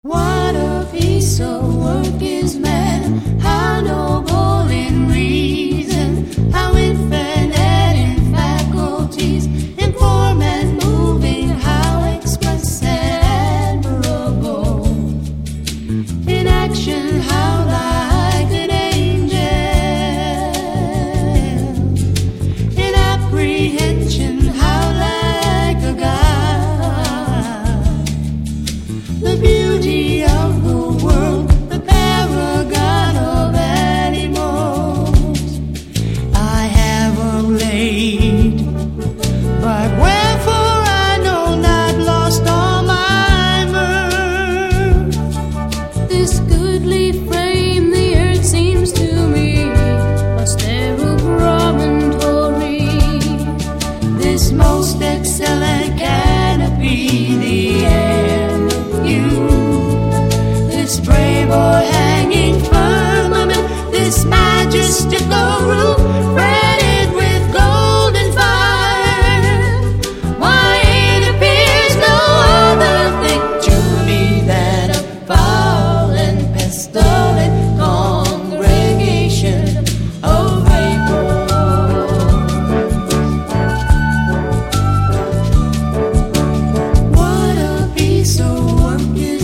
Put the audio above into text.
What a piece of work is man, how noble in reason, how infinite in faculties, in form and moving, how express and admirable, in action how like an angel, in apprehension how like a god. The beauty of the world, the paragon of animals, I have laid, but wherefore I know not, lost all my mirth. This goodly frame, the earth seems to me a sterile promontory, this most excellent canopy, the end of you, this brave o'erhanging firmament, this majestical roof, fretted with golden fire. Why, it appears no other thing to me than a foul and pestilent congregation of vapors. What a piece of work is